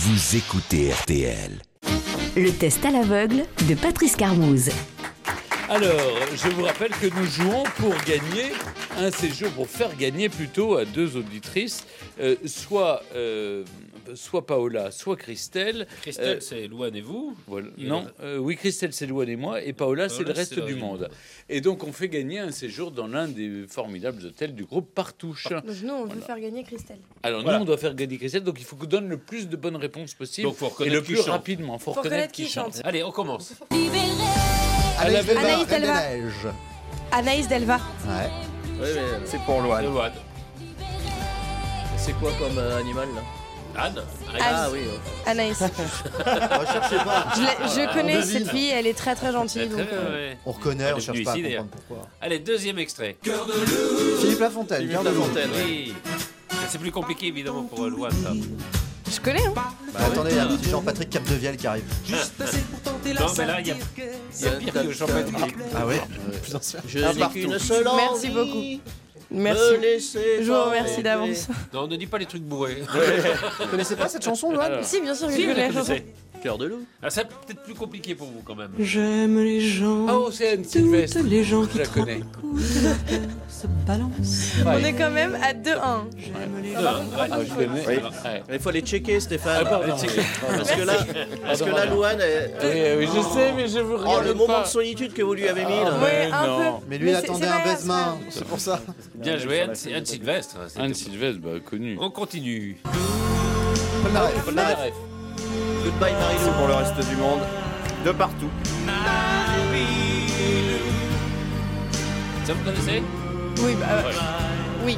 vous écoutez RTL. Le test à l'aveugle de Patrice Carmouze. Alors, je vous rappelle que nous jouons pour gagner un séjour, pour faire gagner plutôt à deux auditrices, soit Paola, soit Christelle. Christelle, c'est Louane et vous. Voilà. Non, oui, Christelle, c'est Louane et moi, et Paola, c'est le reste du monde. Et donc, on fait gagner un séjour dans l'un des formidables hôtels du groupe Partouche. Donc nous, on veut faire gagner Christelle. Alors, nous, on doit faire gagner Christelle, donc il faut qu'on donne le plus de bonnes réponses possible. Donc, faut et reconnaître le qui plus chante. rapidement. Faut reconnaître qui chante. Allez, on commence. Anaïs Reine des Delva. Neiges. Anaïs Delva. Ouais. Ouais, mais C'est pour Loane. Louane. c'est quoi comme animal là? Anne. Ah oui. Anaïs. Recherchez pas. Je connais devine. cette fille, elle est très très gentille. Donc, Ouais. On reconnaît, Elle on est cherche venue pas à ici, d'ailleurs. comprendre pourquoi. Allez, deuxième extrait. Philippe Lafontaine, Cœur de Loup. Lafontaine. Oui. C'est plus compliqué évidemment pour Louane. Ça. je connais. Hein. Bah, attendez, il y a un petit Jean-Patrick Capdevielle qui arrive. Non, mais là, il y a pire que Jean-Patrick. Ah ouais. Je n'ai qu'une seule envie. Merci beaucoup. Merci. Me laisser Je vous remercie t'aimer. d'avance. Non, ne dis pas les trucs bourrés. Vous connaissez pas cette chanson, Loane? Si, bien sûr que Si, je vous connais la la chanson. connaissez. Cœur de loup. Ah, c'est peut-être plus compliqué pour vous quand même. J'aime les gens, Oh, c'est Anne Sylvestre. toutes les gens Je qui la trop connais. écoutent, leur cœur se balance. On est quand même à 2-1. Ah, je connais. Oui. Ouais. Il faut aller checker, Stéphane. Ah, pardon. Parce que là, Louane, Oui, je sais, mais je vous oh, regarde le moment pas. de solitude que vous lui avez mis là. Ouais, un non. peu. Mais lui, il c'est- attendait c'est un pas grave, baise-main. C'est pour ça. Bien joué, Anne Sylvestre. Anne Sylvestre, bah, connue. On continue. Polnareff. Goodbye Marie-Lou. Pour le reste du monde, de partout. Ça vous connaissez? Oui, bah, oui.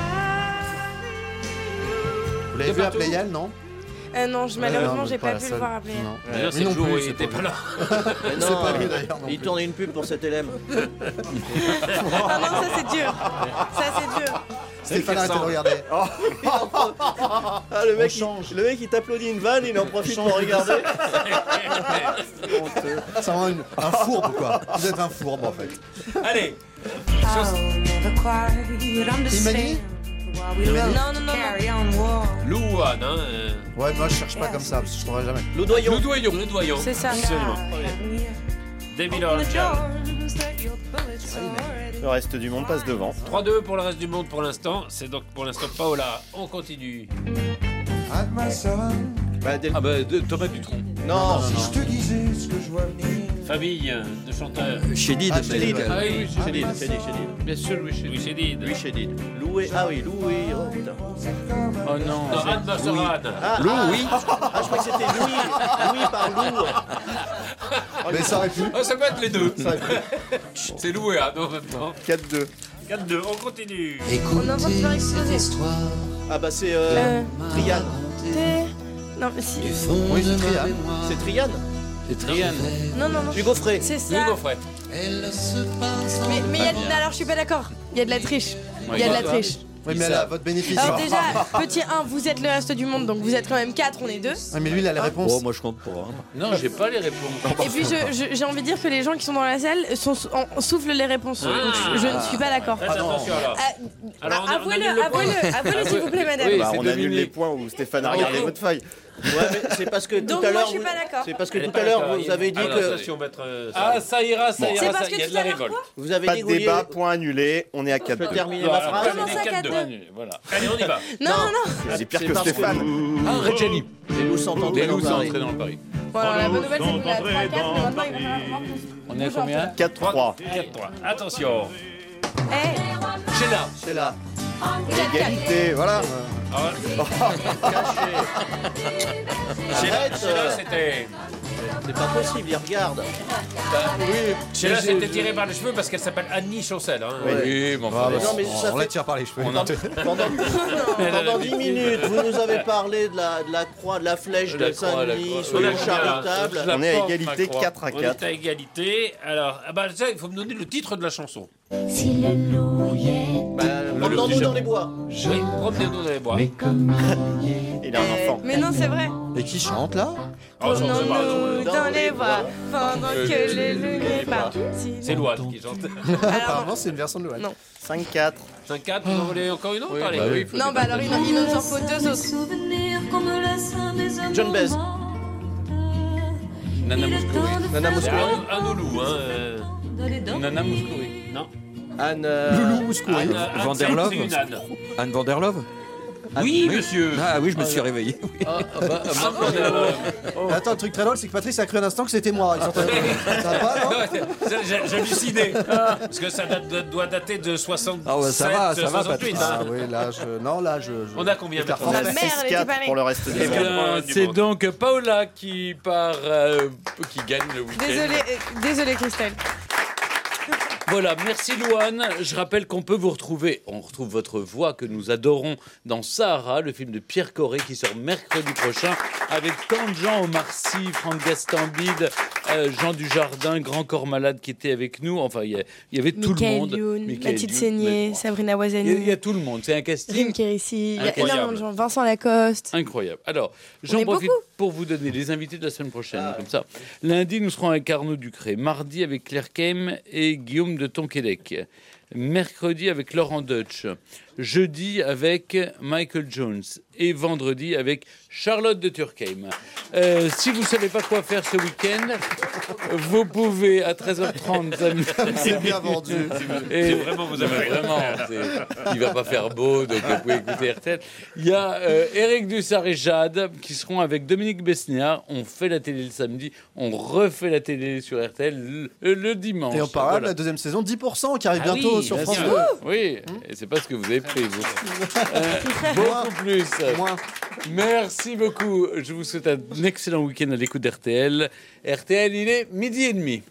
Vous l'avez vu à Playel, non? Non, malheureusement, non, j'ai pas pas la pu le seule. voir appeler. Non. D'ailleurs, Oui, c'est le non jour plus, où il c'est était pas pas là. Mais non, C'est pas lui, d'ailleurs, non il plus. tournait une pub pour cet élève. Ah non, ça c'est dur. Ça c'est dur. Stéphane, arrêtez de regarder. Ah, le mec il t'applaudit une vanne, il en profite pour regarder. C'est vraiment un fourbe, quoi. Vous êtes un fourbe, en fait. Allez. Imani? Non, non, non. Louane, hein. Ouais, moi, je cherche pas comme ça, parce que je trouverai jamais. Loudoyon. Le doyon. C'est ça. Absolument. David Orchard. Le reste du monde passe devant. 3-2 pour le reste du monde pour l'instant. C'est donc pour l'instant Paola. On continue. Bah, dès le- Ah, bah, Thomas Dutronc. Non, Famille de chanteurs. Chédid. Ah, Chédid. Ah oui, Chédid. bien sûr, Louis Chédid. Louis Chédid. Louis Chédid. Loué. Ah oui, Loué. Oh putain. Oh non. Non, Anne Masserane. Lou, oui. Ah, je crois que c'était Louis. Louis par Lou. Mais ça aurait pu. Oh, ça peut être les deux. C'est Lou et Anne en même temps. 4-2. 4-2, on continue. On est en train de faire exploser. Ah bah c'est Triane. Non, mais si. Oui, c'est Trian. C'est Triane. C'est Triane. Non, non, non. Hugo Frey. C'est ça. Hugo Frey. Mais il y a... alors je suis pas d'accord. Il y a de la triche. Il y a de la triche. Oui, mais elle a votre bénéfice. Alors déjà, petit 1, vous êtes le reste du monde, donc vous êtes quand même 4, on est 2. Ouais, mais lui, il a les réponses. Oh, moi je compte pas. Hein. Non, j'ai pas les réponses. Et puis j'ai envie de dire que les gens qui sont dans la salle soufflent les réponses. Donc je ne suis pas d'accord. Faites attention alors. Alors, on Avouez-le, annule le point. avouez-le s'il vous plaît, madame. Oui, Bah, c'est on annule deviné. les points où Stéphane a regardé votre feuille. Ouais, mais c'est parce que tout Donc à moi l'heure. je suis pas d'accord. C'est parce que Elle est tout pas à l'heure d'accord. vous avez dit que. Attention, maître. Ah, ça ira, ça C'est ira. parce ça- que Il y a tout de la à l'heure révolte. quoi Vous avez Pas dit de que vous débat, vouliez- point annulé, on est à Je peux 4-2. terminer Voilà. ma phrase. Comment ça, 4-2. 4-2? Voilà. Allez, on y va. Non, non. C'est pire C'est que parce que Stéphane. Ah, Reggiani. Les loups sont Les entrés dans loups sont Paris. entrés dans le Paris. Bon alors la bonne nouvelle c'est qu'on est à 3-4, mais maintenant il va falloir On est à combien 4-3. 4-3. Attention. Eh, Sheila. C'est là. 4-4. Égalité, voilà. Arrête, Sheila, c'était. c'est pas possible, il regarde. Oui. Sheila, c'était tiré par les cheveux parce qu'elle s'appelle Annie Chancel. Hein. Oui, mais enfin. Ah, bah, non, mais ça on fait- la tire par les cheveux. Pendant 10 minutes, vous nous avez parlé de la croix, de la flèche La de croix, la Saint-Denis, croix. soyons Oui, charitables. la On est à porte, égalité ma croix. 4 à On 4. est à égalité. Alors, ah bah, ça, il faut me donner le titre de la chanson. Promenons-nous dans les bois. Oui, promenez-nous dans les bois. Il a un enfant. Mais non c'est vrai. Et qui chante, là? Oh, je sais pas, Promenons-nous dans les bois pendant que les lumières partent. c'est Louane qui chante. Apparemment, c'est une version de Loane. Non. 5-4. 5-4, vous en voulez encore une autre? Allez. Bah oui, faut Non des bah alors bonnes il nous en faut 2 autres. Souvenirs qu'on me laisse un des John Baez. Nana Mouskouri. Nana C'est Mouskouri. un loulou, hein. Nana Mouskouri. Non. Anne. Loulou Mouskouri. Anne, Vanderlove. c'est une Anne. Anne Vanderlove. Oui, monsieur. Ah oui, je me suis réveillé. Attends, le truc très drôle, c'est que Patrice a cru un instant que c'était moi. Il s'entendait. Ça va pas, non J'hallucinais. Parce que ça doit dater de 67, Ah ouais, ça va, 68. Ah hein. oui, là, non, là, je... On a combien je vais maintenant faire On a Ma mère, elle était pas 6-4 née. pour le reste des Est-ce que- gens. C'est donc Paola qui part, qui gagne le week-end. Désolée Christelle. Voilà, merci Louane. Je rappelle qu'on peut vous retrouver, on retrouve votre voix que nous adorons dans Sahara, le film de Pierre Corré qui sort mercredi prochain avec tant de gens, Omar Sy, Franck Gastambide, Jean Dujardin, Grand Corps Malade qui était avec nous. Enfin, il y avait tout le monde. Youn, Michael Mathilde Youn, Seigné, mais- Sabrina Il y Wazani, a tout le monde, c'est un casting Jim Kérissi, il y a Incroyable. énormément de gens. Vincent Lacoste. incroyable. Alors, On j'en est profite beaucoup. pour vous donner les invités de la semaine prochaine, comme ça. Lundi, nous serons avec Arnaud Ducré. Mardi, avec Claire Keim et Guillaume de Tonquédec. Mercredi, avec Laurent Deutsch. Jeudi, avec Michael Jones. Et vendredi, avec Charlotte de Turckheim. Si vous ne savez pas quoi faire ce week-end, vous pouvez à 13h30... C'est bien vendu. Et vraiment vous avez vraiment, il va pas faire beau, donc vous pouvez écouter RTL. Il y a Éric Dussard et Jade qui seront avec Dominique Besnéard. On fait la télé le samedi, on refait la télé sur RTL le dimanche. Et on parlera de Voilà. la deuxième saison, 10% qui arrive Ah bientôt oui, sur bien France sûr. 2. Oui, et c'est pas ce que vous avez pris, vous. Beaucoup plus. Moins. Merci beaucoup. Je vous souhaite un excellent week-end à l'écoute d'RTL. RTL, il est 12h30.